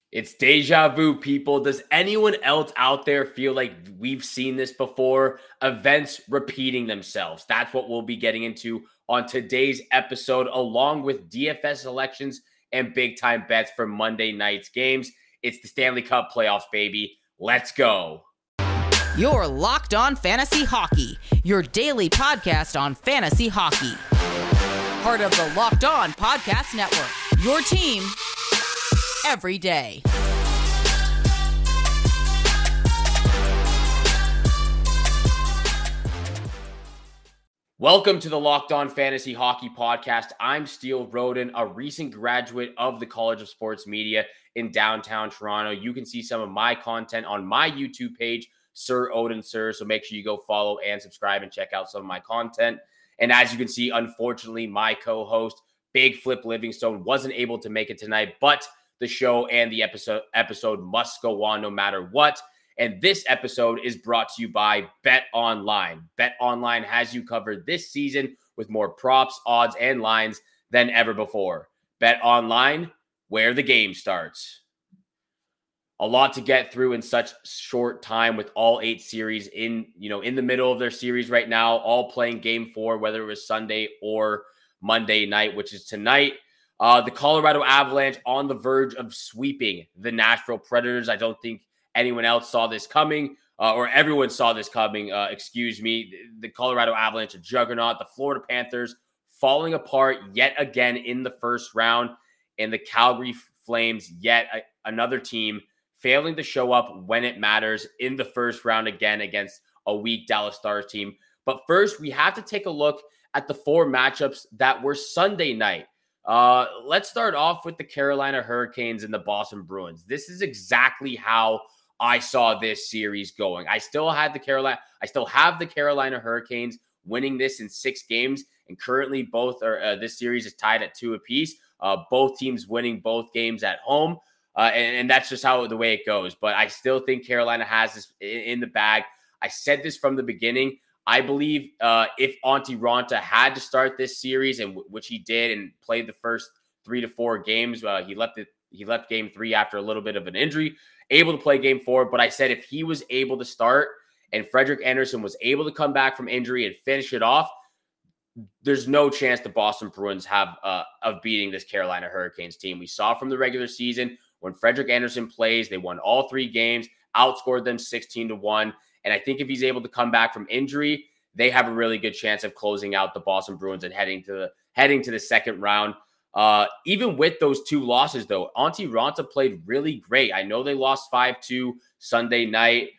It's deja vu, people. Does anyone else out there feel like we've seen this before? Events repeating themselves. That's what we'll be getting into on today's episode, along with DFS selections and big time bets for Monday night's games. It's the Stanley Cup playoffs, baby. Let's go. You're Locked On Fantasy Hockey, your daily podcast on fantasy hockey. Part of the Locked On Podcast Network, your team every day. Welcome to the Locked On Fantasy Hockey Podcast. I'm Steele Roden, a recent graduate of the College of Sports Media in downtown Toronto. You can see some of my content on my YouTube page, Sir Odin Sir, so make sure you go follow and subscribe and check out some of my content. And as you can see, unfortunately, my co-host, Big Flip Livingstone, wasn't able to make it tonight, but the show and the episode must go on no matter what. And this episode is brought to you by Bet Online. Bet Online has you covered this season with more props, odds, and lines than ever before. Bet Online, where the game starts. A lot to get through in such short time with all 8 series in the middle of their series right now, all playing game 4, whether it was Sunday or Monday night, which is tonight. The Colorado Avalanche on the verge of sweeping the Nashville Predators. I don't think anyone else saw this coming, or everyone saw this coming. The Colorado Avalanche, a juggernaut. The Florida Panthers falling apart yet again in the first round. And the Calgary Flames, another team failing to show up when it matters in the first round again against a weak Dallas Stars team. But first, we have to take a look at the 4 matchups that were Sunday night. Let's start off with the Carolina Hurricanes and the Boston Bruins. This is exactly how I saw this series going. I still have the Carolina Hurricanes winning this in 6 games, and currently this series is tied at 2 apiece. Both teams winning both games at home, and that's just the way it goes. But I still think Carolina has this in the bag. I said this from the beginning. I believe if Antti Raanta had to start this series, and which he did, and played the first 3 to 4 games, he left game 3 after a little bit of an injury, able to play game 4. But I said if he was able to start and Frederik Andersen was able to come back from injury and finish it off, there's no chance the Boston Bruins have of beating this Carolina Hurricanes team. We saw from the regular season when Frederik Andersen plays, they won all 3 games, outscored them 16-1. And I think if he's able to come back from injury, they have a really good chance of closing out the Boston Bruins and heading to the second round. Even with those 2 losses, though, Antti Raanta played really great. I know they lost 5-2 Sunday night,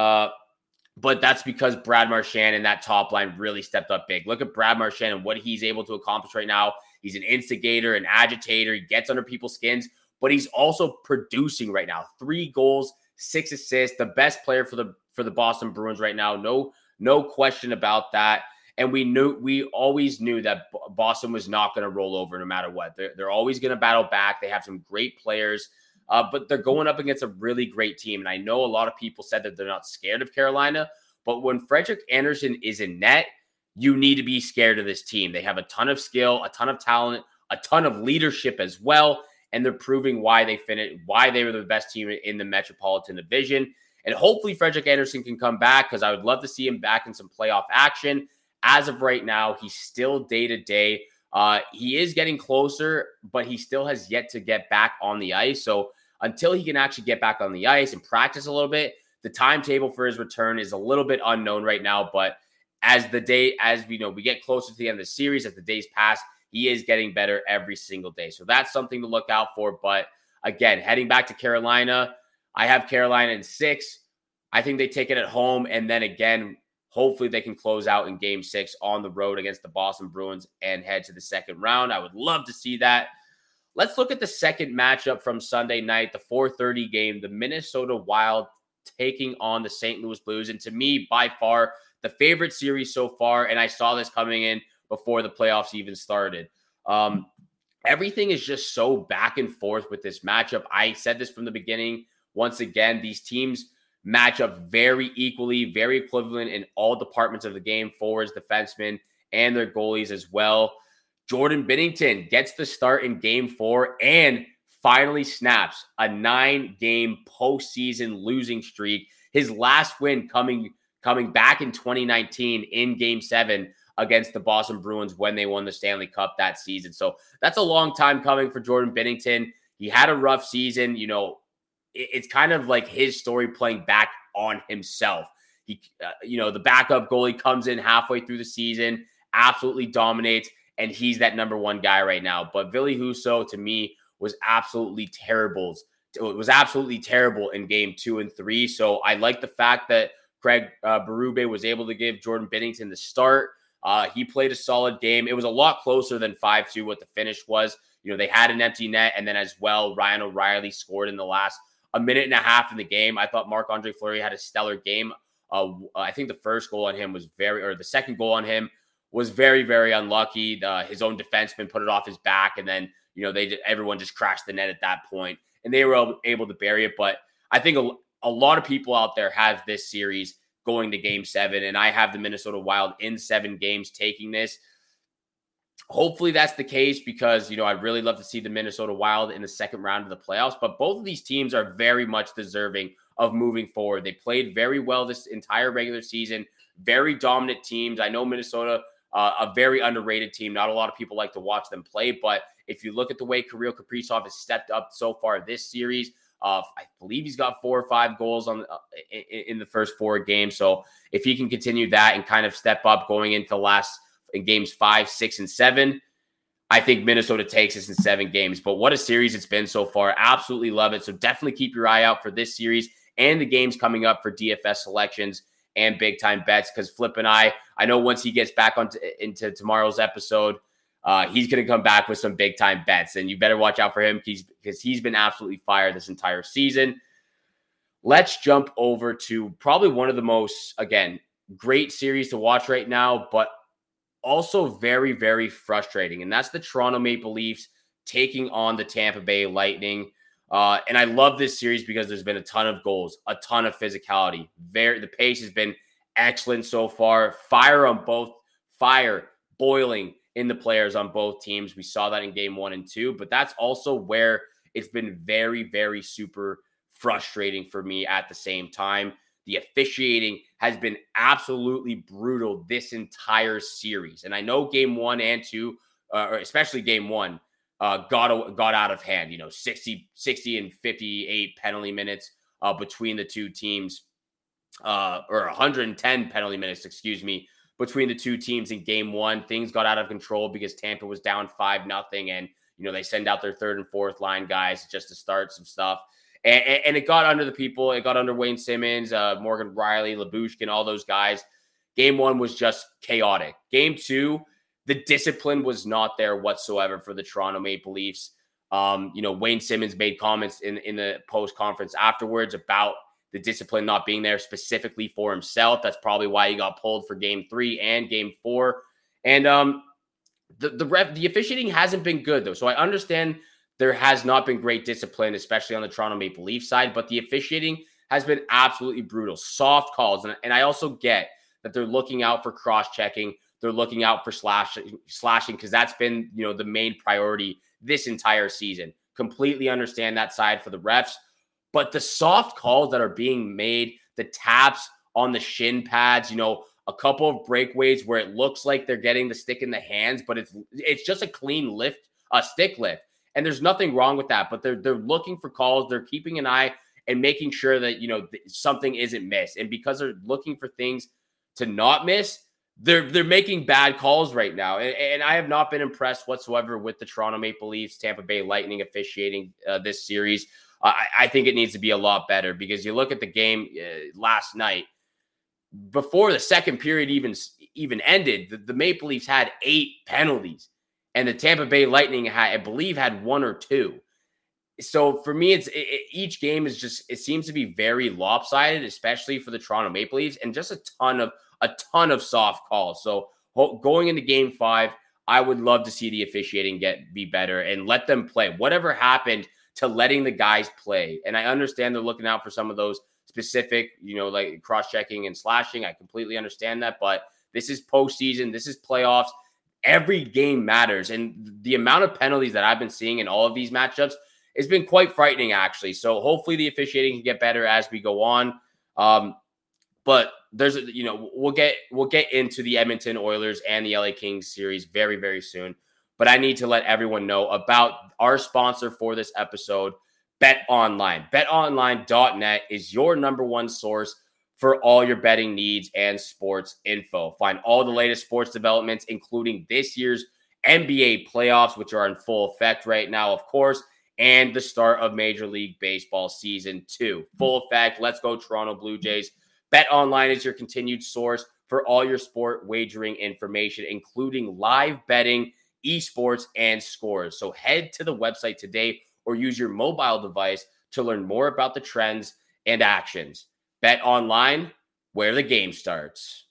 but that's because Brad Marchand and that top line really stepped up big. Look at Brad Marchand and what he's able to accomplish right now. He's an instigator, an agitator. He gets under people's skins, but he's also producing right now. 3 goals, 6 assists, the best player for the Boston Bruins right now. No question about that. And we always knew that Boston was not going to roll over no matter what. They're always going to battle back. They have some great players, but they're going up against a really great team. And I know a lot of people said that they're not scared of Carolina, but when Frederik Andersen is in net, you need to be scared of this team. They have a ton of skill, a ton of talent, a ton of leadership as well. And they're proving why they were the best team in the Metropolitan Division. And hopefully Frederik Andersen can come back, because I would love to see him back in some playoff action. As of right now, he's still day-to-day. He is getting closer, but he still has yet to get back on the ice. So until he can actually get back on the ice and practice a little bit, the timetable for his return is a little bit unknown right now. But as we get closer to the end of the series, as the days pass, he is getting better every single day. So that's something to look out for. But again, heading back to Carolina, I have Carolina in 6. I think they take it at home. And then again, hopefully they can close out in game 6 on the road against the Boston Bruins and head to the second round. I would love to see that. Let's look at the second matchup from Sunday night, the 4:30 game, the Minnesota Wild taking on the St. Louis Blues. And to me, by far, the favorite series so far. And I saw this coming in before the playoffs even started. Everything is just so back and forth with this matchup. I said this from the beginning. Once again, these teams match up very equally, very equivalent in all departments of the game, forwards, defensemen, and their goalies as well. Jordan Binnington gets the start in game 4 and finally snaps a 9-game postseason losing streak. His last win coming back in 2019 in Game 7 against the Boston Bruins when they won the Stanley Cup that season. So that's a long time coming for Jordan Binnington. He had a rough season. It's kind of like his story playing back on himself. He, the backup goalie comes in halfway through the season, absolutely dominates, and he's that number one guy right now. But Ville Husso, to me, was absolutely terrible. It was absolutely terrible in Game 2 and 3. So I like the fact that Craig Berube was able to give Jordan Binnington the start. He played a solid game. It was a lot closer than 5-2 what the finish was. They had an empty net, and then as well, Ryan O'Reilly scored in the last a minute and a half in the game. I thought Marc-Andre Fleury had a stellar game. I think the first goal on him the second goal on him was very, very unlucky. His own defenseman put it off his back, and then everyone just crashed the net at that point, and they were able to bury it. But I think a lot of people out there have this series going to Game 7, and I have the Minnesota Wild in 7 games taking this. Hopefully that's the case because, I'd really love to see the Minnesota Wild in the second round of the playoffs, but both of these teams are very much deserving of moving forward. They played very well this entire regular season, very dominant teams. I know Minnesota, a very underrated team. Not a lot of people like to watch them play, but if you look at the way Kirill Kaprizov has stepped up so far this series, I believe he's got 4 or 5 goals in the first 4 games. So if he can continue that and kind of step up going into in games 5, 6, and 7, I think Minnesota takes this in 7 games. But what a series it's been so far. Absolutely love it. So definitely keep your eye out for this series and the games coming up for DFS selections and big time bets. Because Flip and I know once he gets back into tomorrow's episode, he's going to come back with some big time bets, and you better watch out for him because he's been absolutely fire this entire season. Let's jump over to probably one of the most, again, great series to watch right now, but also very, very frustrating. And that's the Toronto Maple Leafs taking on the Tampa Bay Lightning. And I love this series because there's been a ton of goals, a ton of physicality. The pace has been excellent so far. Fire boiling in the players on both teams. We saw that in Game 1 and 2, but that's also where it's been very, very super frustrating for me at the same time. The officiating has been absolutely brutal this entire series. And I know Game 1 and 2, or especially Game 1, got out of hand. 60 and 58 penalty minutes between the two teams, or 110 penalty minutes, between the two teams in Game 1. Things got out of control because Tampa was down 5-0, and they send out their third and fourth line guys just to start some stuff. And it got under the people. It got under Wayne Simmons, Morgan Riley, Lyubushkin, all those guys. Game 1 was just chaotic. Game 2, the discipline was not there whatsoever for the Toronto Maple Leafs. Wayne Simmons made comments in the post-conference afterwards about the discipline not being there specifically for himself. That's probably why he got pulled for Game 3 and Game 4. And the officiating hasn't been good, though. So I understand there has not been great discipline, especially on the Toronto Maple Leafs side, but the officiating has been absolutely brutal. Soft calls. And I also get that they're looking out for cross-checking. They're looking out for slashing because that's been, the main priority this entire season. Completely understand that side for the refs. But the soft calls that are being made, the taps on the shin pads, a couple of breakaways where it looks like they're getting the stick in the hands, but it's just a clean lift, a stick lift. And there's nothing wrong with that, but they're looking for calls. They're keeping an eye and making sure that, something isn't missed. And because they're looking for things to not miss, they're making bad calls right now. And I have not been impressed whatsoever with the Toronto Maple Leafs, Tampa Bay Lightning officiating this series. I think it needs to be a lot better because you look at the game last night, before the second period even ended, the Maple Leafs had 8 penalties. And the Tampa Bay Lightning, I believe, had 1 or 2. So for me, each game it seems to be very lopsided, especially for the Toronto Maple Leafs, and just a ton of soft calls. So going into Game 5, I would love to see the officiating be better and let them play. Whatever happened to letting the guys play? And I understand they're looking out for some of those specific, like cross-checking and slashing. I completely understand that, but this is postseason. This is playoffs. Every game matters. And the amount of penalties that I've been seeing in all of these matchups, it's been quite frightening, actually. So hopefully the officiating can get better as we go on. But there's, we'll get into the Edmonton Oilers and the LA Kings series very, very soon. But I need to let everyone know about our sponsor for this episode, BetOnline. BetOnline.net is your number one source for all your betting needs and sports info. Find all the latest sports developments, including this year's NBA playoffs, which are in full effect right now, of course, and the start of Major League Baseball Season 2. Full effect. Let's go, Toronto Blue Jays. BetOnline is your continued source for all your sport wagering information, including live betting, esports, and scores. So head to the website today or use your mobile device to learn more about the trends and actions. BetOnline, where the game starts.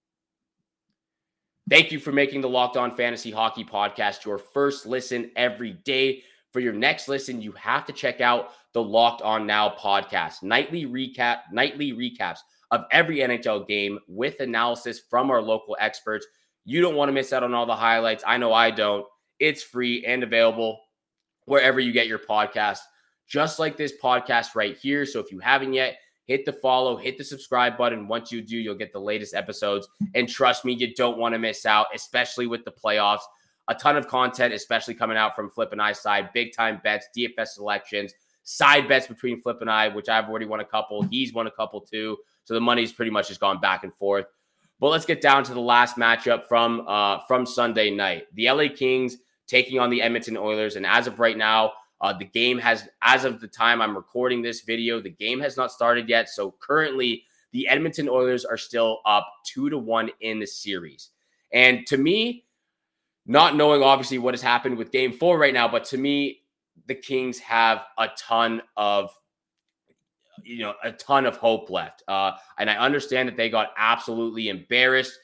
Thank you for making the Locked On Fantasy Hockey Podcast your first listen every day. For your next listen, you have to check out the Locked On Now podcast. Nightly recaps of every NHL game with analysis from our local experts. You don't want to miss out on all the highlights. I know I don't. It's free and available wherever you get your podcast, just like this podcast right here. So if you haven't yet, hit the follow, hit the subscribe button. Once you do, you'll get the latest episodes. And trust me, you don't want to miss out, especially with the playoffs. A ton of content, especially coming out from Flip and I's side. Big-time bets, DFS selections, side bets between Flip and I, which I've already won a couple. He's won a couple too. So the money's pretty much just gone back and forth. But let's get down to the last matchup from Sunday night. The LA Kings taking on the Edmonton Oilers. And as of right now, the game has, as of the time I'm recording this video, the game has not started yet. So currently, the Edmonton Oilers are still up 2-1 in the series. And to me, not knowing obviously what has happened with Game 4 right now, but to me, the Kings have a ton of hope left. And I understand that they got absolutely embarrassed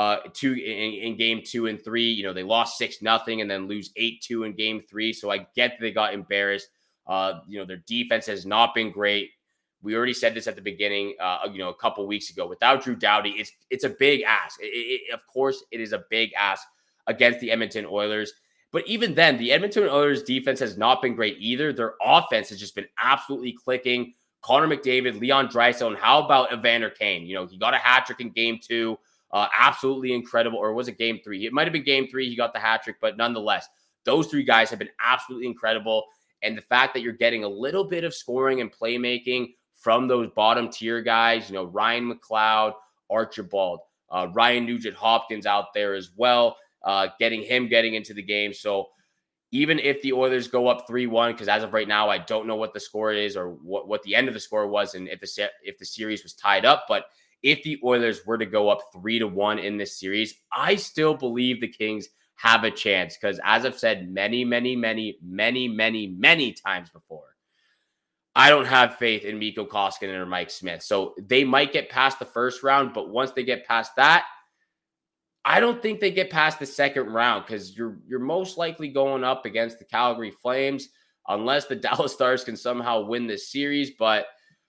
in Game 2 and 3. They lost 6-0 and then lose 8-2 in Game 3. So I get that they got embarrassed. Their defense has not been great. We already said this at the beginning, a couple weeks ago. Without Drew Doughty, it's a big ask. Of course, it is a big ask against the Edmonton Oilers. But even then, the Edmonton Oilers defense has not been great either. Their offense has just been absolutely clicking. Connor McDavid, Leon Draisaitl, and how about Evander Kane? He got a hat trick in Game 2. Absolutely incredible. Or was it Game 3? It might have been Game 3. He got the hat trick, but nonetheless, those three guys have been absolutely incredible. And the fact that you're getting a little bit of scoring and playmaking from those bottom tier guys, Ryan McLeod, Archibald, Ryan Nugent-Hopkins out there as well, getting into the game. So even if the Oilers go up 3-1, because as of right now, I don't know what the score is or what the end of the score was and if the series was tied up. But if the Oilers were to go up 3-1 in this series, I still believe the Kings have a chance because, as I've said many, many, many, many, many, many times before, I don't have faith in Mikko Koskinen or Mike Smith. So they might get past the first round, but once they get past that, I don't think they get past the second round because you're most likely going up against the Calgary Flames unless the Dallas Stars can somehow win this series. But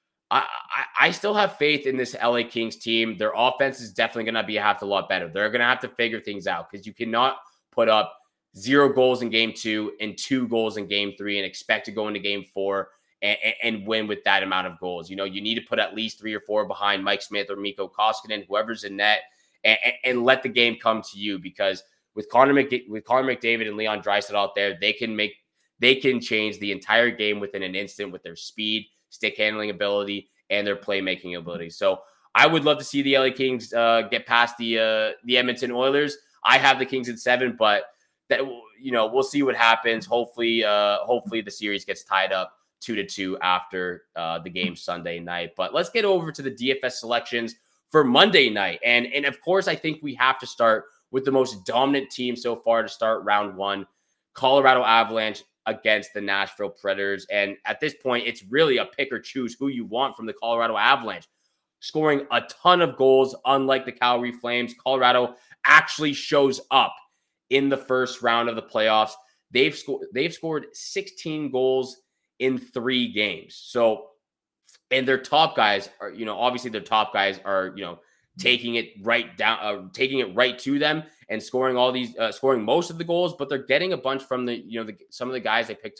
I still have faith in this LA Kings team. Their offense is definitely going to be a lot better. They're going to have to figure things out because you cannot put up 0 goals in Game 2 and 2 goals in Game 3 and expect to go into Game 4 and win with that amount of goals. You need to put at least 3 or 4 behind Mike Smith or Mikko Koskinen, whoever's in net, and let the game come to you because with Connor McDavid and Leon Draisaitl out there, they can change the entire game within an instant with their speed, stick handling ability, and their playmaking ability. So I would love to see the LA Kings get past the Edmonton Oilers. I have the Kings at 7, but that we'll see what happens. Hopefully the series gets tied up 2-2 after the game Sunday night. But let's get over to the DFS selections for Monday night. And of course, I think we have to start with the most dominant team so far to start round 1, Colorado Avalanche against the Nashville Predators. And at this point, it's really a pick or choose who you want from the Colorado Avalanche. Scoring a ton of goals, unlike the Calgary Flames, Colorado actually shows up in the first round of the playoffs. They've scored 16 goals in 3 games. So, and their top guys are, obviously their top guys are, taking it right to them and scoring all these, scoring most of the goals, but they're getting a bunch from some of the guys they picked up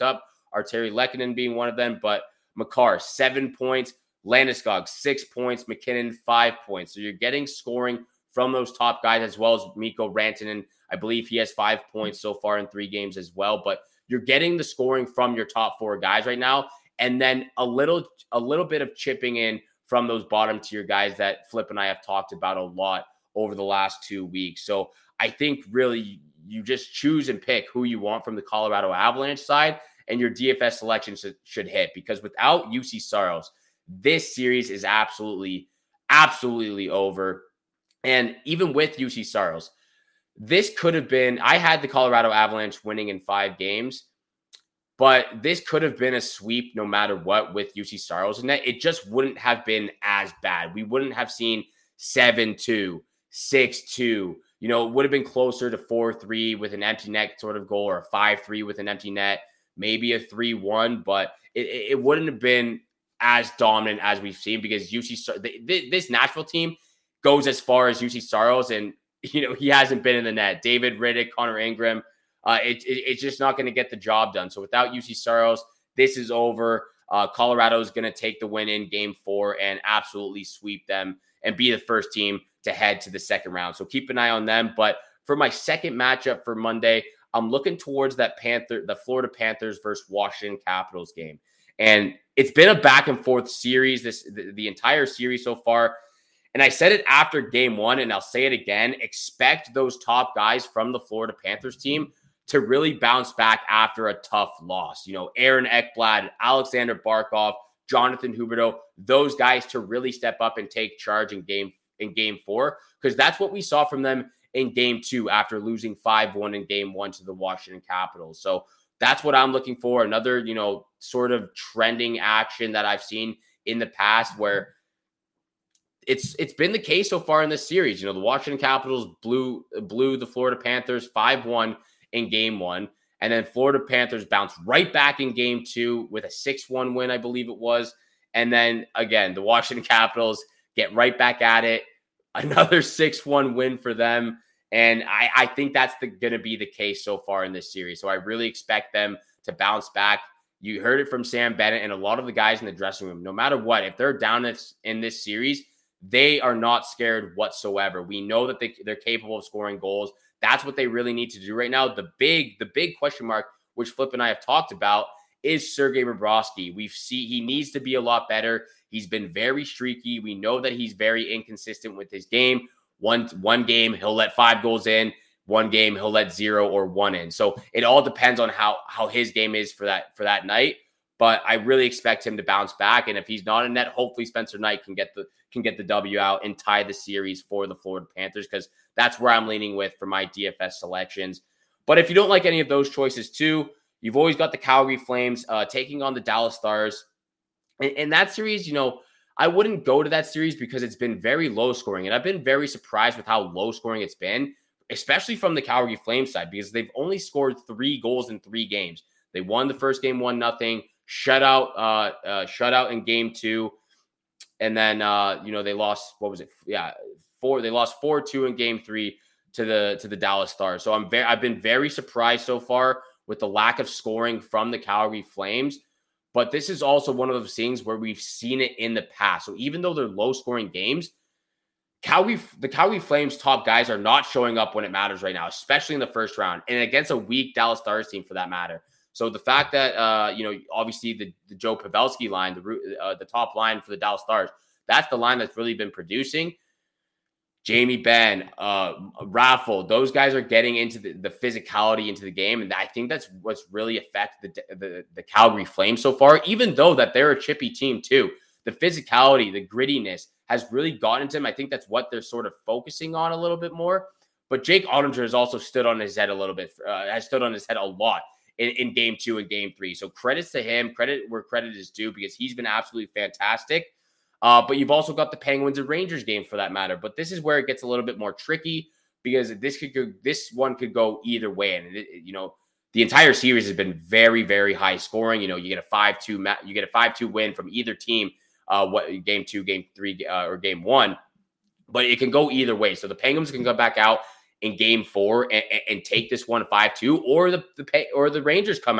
Arturi Lehkonen being one of them, but Makar, 7 points, Landeskog, 6 points, McKinnon, 5 points. So you're getting scoring from those top guys, as well as Mikko Rantanen. I believe he has 5 points so far in 3 games as well, but you're getting the scoring from your top 4 guys right now, and then a little bit of chipping in from those bottom tier guys that Flip and I have talked about a lot over the last 2 weeks. So I think really you just choose and pick who you want from the Colorado Avalanche side, and your DFS selection should hit, because without UC Saros, this series is absolutely over. And even with UC Saros, this could have been, I had the Colorado Avalanche winning in 5 games, but this could have been a sweep no matter what with UC Saros, and that it just wouldn't have been as bad. We wouldn't have seen 7-2, 6-2. It would have been closer to 4-3 with an empty net sort of goal, or a 5-3 with an empty net, maybe a 3-1, but it wouldn't have been as dominant as we've seen, because this Nashville team goes as far as UC Saros, and he hasn't been in the net. David Rittich, Connor Ingram, it's just not going to get the job done. So without UC Saros, this is over. Colorado is going to take the win in Game 4 and absolutely sweep them and be the first team to head to the second round. So keep an eye on them. But for my second matchup for Monday, I'm looking towards the Florida Panthers versus Washington Capitals game. And it's been a back and forth series, the entire series so far. And I said it after Game 1, and I'll say it again. Expect those top guys from the Florida Panthers team to really bounce back after a tough loss. Aaron Ekblad, Alexander Barkov, Jonathan Huberdeau, those guys to really step up and take charge in Game 4, because that's what we saw from them in Game 2 after losing 5-1 in Game 1 to the Washington Capitals. So that's what I'm looking for. Another, sort of trending action that I've seen in the past, where it's been the case so far in this series. The Washington Capitals blew the Florida Panthers 5-1 in Game 1, and then Florida Panthers bounced right back in Game 2 with a 6-1 win, I believe it was. And then again, the Washington Capitals get right back at it, another 6-1 win for them. And I think that's going to be the case so far in this series. So I really expect them to bounce back. You heard it from Sam Bennett and a lot of the guys in the dressing room. No matter what, if they're down in this series, they are not scared whatsoever. We know that they're capable of scoring goals. That's what they really need to do right now. The big question mark, which Flip and I have talked about, is Sergei Bobrovsky. He needs to be a lot better. He's been very streaky. We know that he's very inconsistent with his game. One game, he'll let 5 goals in. One game, he'll let 0 or 1 in. So it all depends on how his game is for that night. But I really expect him to bounce back. And if he's not in net, hopefully Spencer Knight can get the W out and tie the series for the Florida Panthers, because that's where I'm leaning with for my DFS selections. But if you don't like any of those choices too, you've always got the Calgary Flames taking on the Dallas Stars. And that series, I wouldn't go to that series because it's been very low scoring. And I've been very surprised with how low scoring it's been, especially from the Calgary Flames side, because they've only scored 3 goals in 3 games. They won the first game 1-0, shutout in Game 2. And then, they lost, what was it? Yeah, 4. They lost 4-2 in Game 3 to the Dallas Stars. So I've been very surprised so far with the lack of scoring from the Calgary Flames. But this is also one of those things where we've seen it in the past. So even though they're low scoring games, the Calgary Flames top guys are not showing up when it matters right now, especially in the first round and against a weak Dallas Stars team for that matter. So the fact that, obviously the Joe Pavelski line, the top line for the Dallas Stars, that's the line that's really been producing. Jamie Benn, Raffle, those guys are getting into the physicality into the game. And I think that's what's really affected the Calgary Flames so far, even though that they're a chippy team too. The physicality, the grittiness has really gotten to them. I think that's what they're sort of focusing on a little bit more. But Jake Ottinger has also stood on his head a little bit, has stood on his head a lot in Game 2 and Game 3. So credits to him, credit where credit is due, because he's been absolutely fantastic. But you've also got the Penguins and Rangers game for that matter. But this is where it gets a little bit more tricky, because this one could go either way. And the entire series has been very, very high scoring. You get a 5-2 win from either team. Game 2, Game 3, or Game 1, but it can go either way. So the Penguins can go back out in Game 4 and take this one 5-2, or the Rangers come out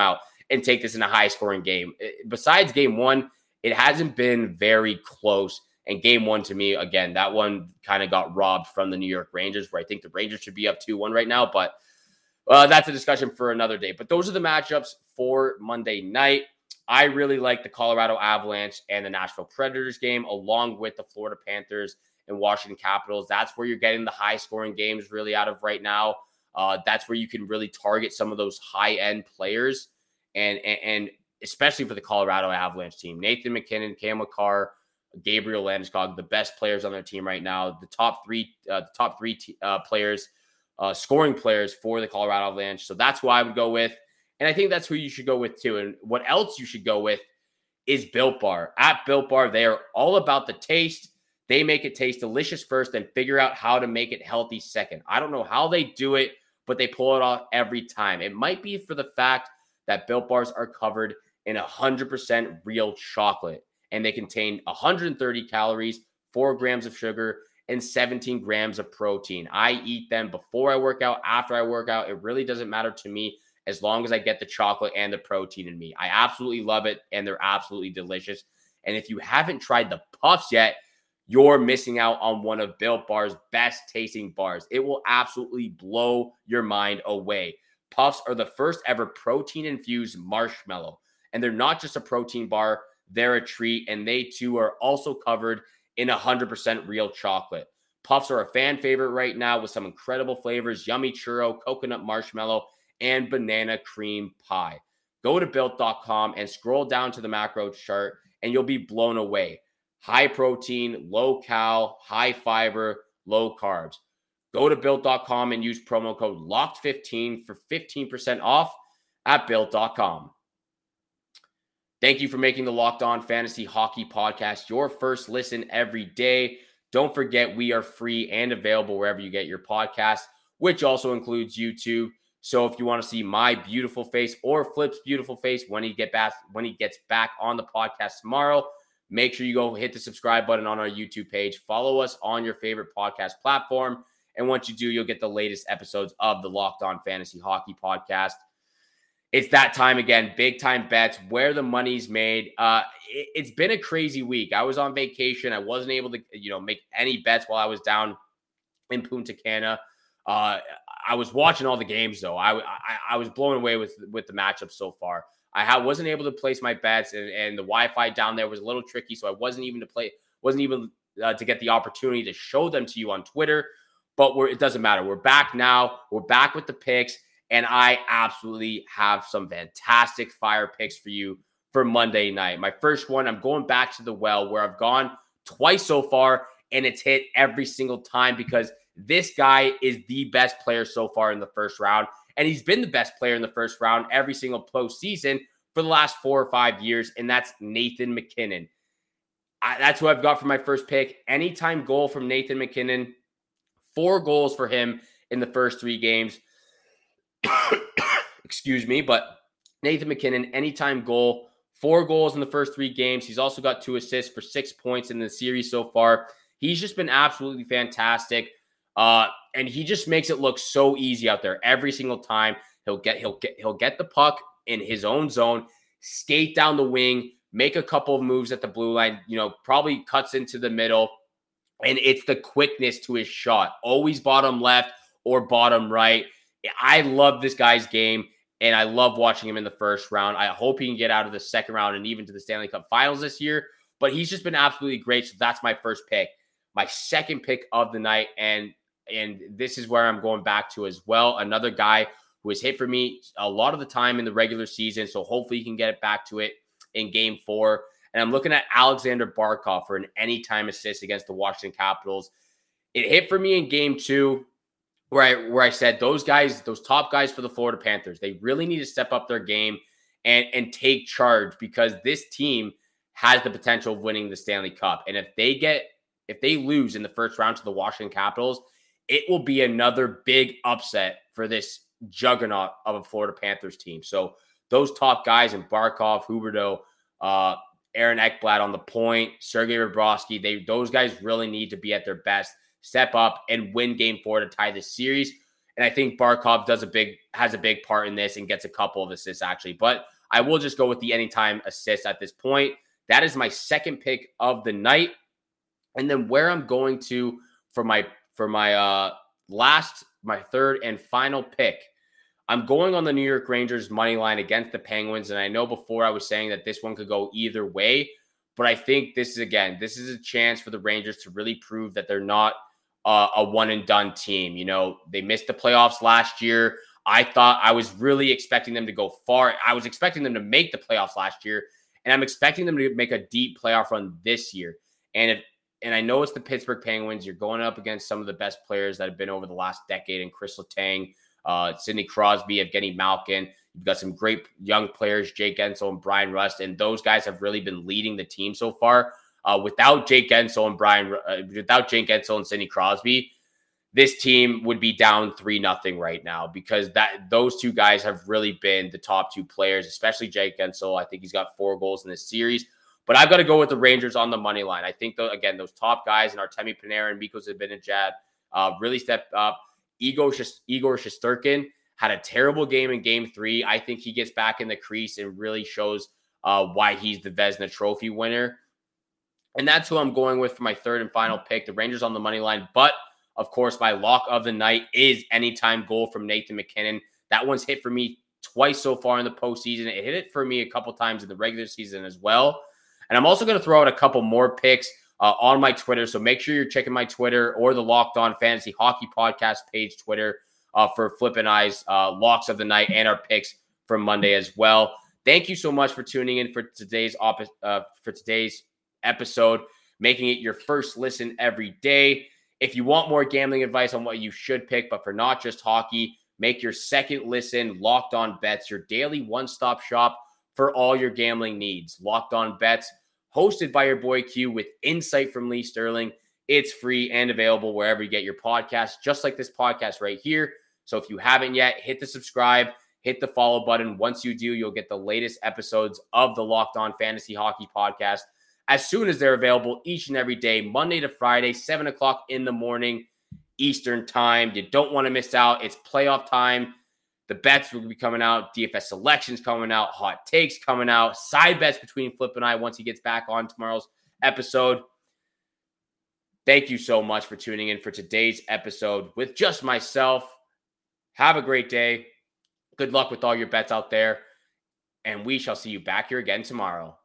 and take this in a high-scoring game. Besides game one, it hasn't been very close. And game one, to me, again, that one kind of got robbed from the New York Rangers, where I think the Rangers should be up 2-1 right now. But that's a discussion for another day. But those are the matchups for Monday night. I really like the Colorado Avalanche and the Nashville Predators game, along with the Florida Panthers and Washington Capitals. That's where you're getting the high-scoring games really out of right now. That's where you can really target some of those high-end players, and especially for the Colorado Avalanche team. Nathan MacKinnon, Cale Makar, Gabriel Landeskog, the best players on their team right now. The top three players, scoring players for the Colorado Avalanche. So that's who I would go with. And I think that's who you should go with too. And what else you should go with is Built Bar. At Built Bar, they are all about the taste. They make it taste delicious first and figure out how to make it healthy second. I don't know how they do it, but they pull it off every time. It might be for the fact that Built Bars are covered in 100% real chocolate, and they contain 130 calories, 4 grams of sugar, and 17 grams of protein. I eat them before I work out, after I work out. It really doesn't matter to me as long as I get the chocolate and the protein in me. I absolutely love it, and they're absolutely delicious. And if you haven't tried the Puffs yet, you're missing out on one of Built Bar's best tasting bars. It will absolutely blow your mind away. Puffs are the first ever protein-infused marshmallow, and they're not just a protein bar, they're a treat, and they too are also covered in 100% real chocolate. Puffs are a fan favorite right now with some incredible flavors: yummy churro, coconut marshmallow, and banana cream pie. Go to Built.com and scroll down to the macro chart, and you'll be blown away. High protein, low cal, high fiber, low carbs. Go to Built.com and use promo code LOCKED15 for 15% off at Built.com. Thank you for making the Locked On Fantasy Hockey Podcast your first listen every day. Don't forget, we are free and available wherever you get your podcasts, which also includes YouTube. So if you want to see my beautiful face or Flip's beautiful face when he gets back on the podcast tomorrow, make sure you go hit the subscribe button on our YouTube page. Follow us on your favorite podcast platform. And once you do, you'll get the latest episodes of the Locked On Fantasy Hockey Podcast. It's that time again, big time bets, where the money's made. It's been a crazy week. I was on vacation. I wasn't able to, make any bets while I was down in Punta Cana. I was watching all the games though. I was blown away with the matchups so far. I wasn't able to place my bets, and the Wi-Fi down there was a little tricky, so I wasn't even to get the opportunity to show them to you on Twitter. But it doesn't matter. We're back now. We're back with the picks, and I absolutely have some fantastic fire picks for you for Monday night. My first one, I'm going back to the well, where I've gone twice so far, and it's hit every single time because this guy is the best player so far in the first round. And he's been the best player in the first round every single postseason for the last 4 or 5 years, and that's Nathan MacKinnon. That's who I've got for my first pick. Anytime goal from Nathan MacKinnon. 4 goals for him in the first 3 games. Excuse me, but Nathan MacKinnon, anytime goal. 4 goals in the first 3 games. He's also got 2 assists for 6 points in the series so far. He's just been absolutely fantastic. And he just makes it look so easy out there every single time. He'll get the puck in his own zone, skate down the wing, make a couple of moves at the blue line, probably cuts into the middle, and it's the quickness to his shot. Always bottom left or bottom right. I love this guy's game, and I love watching him in the first round. I hope he can get out of the second round and even to the Stanley Cup Finals this year, but he's just been absolutely great. So that's my first pick. My second pick of the night, and this is where I'm going back to as well. Another guy who has hit for me a lot of the time in the regular season, so hopefully he can get it back to it in Game 4. And I'm looking at Alexander Barkov for an anytime assist against the Washington Capitals. It hit for me in Game 2 where I said those top guys for the Florida Panthers, they really need to step up their game and take charge, because this team has the potential of winning the Stanley Cup. And if they lose in the first round to the Washington Capitals, it will be another big upset for this juggernaut of a Florida Panthers team. So those top guys in Barkov, Huberdeau, Aaron Ekblad on the point, Sergei Bobrovsky, those guys really need to be at their best, step up and win Game 4 to tie this series. And I think Barkov has a big part in this and gets a couple of assists actually. But I will just go with the anytime assist at this point. That is my second pick of the night. And then where I'm going to for my third and final pick, I'm going on the New York Rangers money line against the Penguins. And I know before I was saying that this one could go either way, but I think this is a chance for the Rangers to really prove that they're not a one and done team. You know, they missed the playoffs last year. I was really expecting them to go far. I was expecting them to make the playoffs last year, and I'm expecting them to make a deep playoff run this year. And I know it's the Pittsburgh Penguins. You're going up against some of the best players that have been over the last decade in Chris Letang, Sidney Crosby, Evgeny Malkin. You've got some great young players, Jake Guentzel and Brian Rust, and those guys have really been leading the team so far. Without Jake Guentzel and Sidney Crosby, this team would be down 3-0 right now, because those two guys have really been the top two players, especially Jake Guentzel. I think he's got 4 goals in this series. But I've got to go with the Rangers on the money line. I think, those top guys, and Artemi Panarin and Mikko Zibanejad, really stepped up. Igor Shesterkin had a terrible game in Game 3. I think he gets back in the crease and really shows why he's the Vezina Trophy winner. And that's who I'm going with for my third and final pick, the Rangers on the money line. But, of course, my lock of the night is anytime goal from Nathan MacKinnon. That one's hit for me twice so far in the postseason. It hit it for me a couple times in the regular season as well. And I'm also going to throw out a couple more picks on my Twitter. So make sure you're checking my Twitter or the Locked On Fantasy Hockey Podcast page Twitter for Flip and I's locks of the night and our picks from Monday as well. Thank you so much for tuning in for today's episode, making it your first listen every day. If you want more gambling advice on what you should pick, but for not just hockey, make your second listen Locked On Bets, your daily one-stop shop for all your gambling needs. Locked On Bets, hosted by your boy Q, with insight from Lee Sterling. It's free and available wherever you get your podcasts, just like this podcast right here. So if you haven't yet, hit the subscribe, hit the follow button. Once you do, you'll get the latest episodes of the Locked On Fantasy Hockey Podcast as soon as they're available each and every day, Monday to Friday, 7 o'clock in the morning, Eastern time. You don't want to miss out. It's playoff time. The bets will be coming out. DFS selections coming out. Hot takes coming out. Side bets between Flip and I once he gets back on tomorrow's episode. Thank you so much for tuning in for today's episode with just myself. Have a great day. Good luck with all your bets out there. And we shall see you back here again tomorrow.